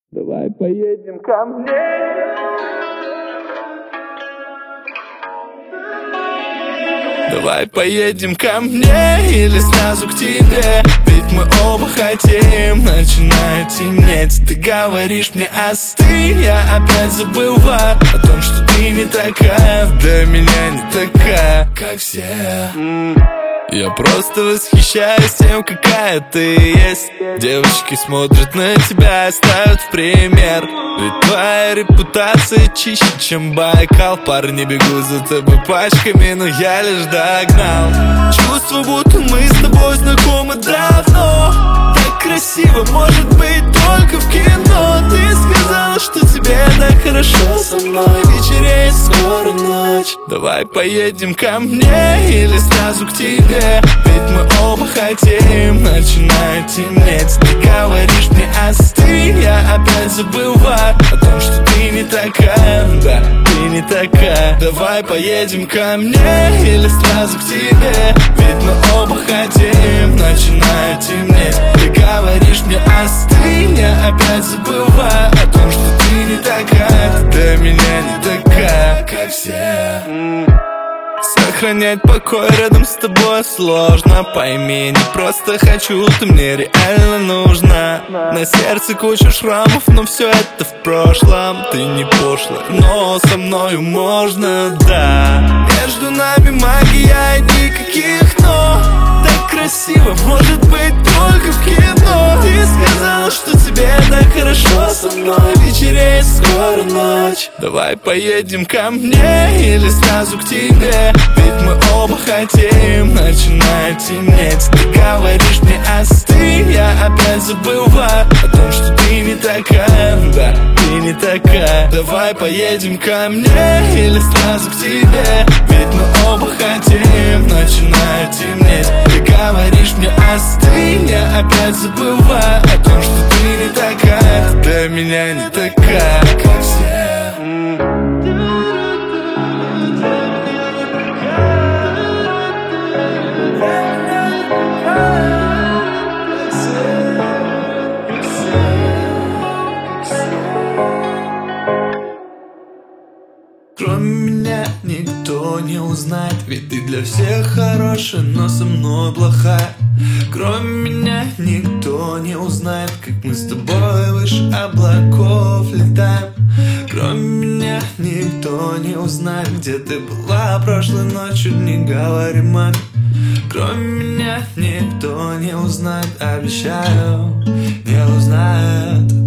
Давай поедем ко мне. Давай поедем ко мне или сразу к тебе, ведь мы оба хотим. Начинает темнеть, ты говоришь мне остынь, я опять забываю о том, что ты не такая, для меня не такая, как все. Я просто восхищаюсь тем, какая ты есть. Девочки смотрят на тебя и ставят в пример, ведь твоя репутация чище, чем Байкал. Парни бегут за тобой пачками, но я лишь догнал. Чувство, будто мы с тобой знакомы давно. Так красиво может быть только в кино. Ты сказала, что тебе так хорошо со мной. Вечереет скоро ночь. Давай поедем ко мне или сразу к тебе, ведь мы оба хотим. Начинает темнеть, ты говоришь мне остынь, я опять забываю о том, что ты не такая, да, ты не такая. Давай поедем ко мне или сразу к тебе, ведь мы оба хотим. Начинает темнеть, ты говоришь мне остынь, я опять забываю о том, что ты не такая, для меня не такая, как все. Сохранять покой рядом с тобой сложно, пойми, не просто хочу, ты мне реально нужна. На сердце куча шрамов, но все это в прошлом. Ты не пошла, но со мною можно, да. Между нами магия, никаких но. Так красиво может быть только в кино. Ты сказала, что тебе так хорошо со мной. Вечереет скоро ночь. Давай поедем ко мне или сразу к тебе, ведь мы оба хотим. Начинает темнеть, ты говоришь мне остынь, я опять забываю о том, что ты не такая, да, ты не такая. Давай поедем ко мне или сразу к тебе, ведь мы оба хотим. Начинает темнеть, ты говоришь мне остынь, я опять забываю о том, что ты не такая, для меня не такая, как все. Кроме меня никто не узнает, ведь ты для всех хорошая, но со мной плохая. Кроме меня никто не узнает, как мы с тобой выше облаков летаем. Кроме меня никто не узнает, где ты была прошлой ночью, не говори маме. Кроме меня никто не узнает, обещаю, не узнает.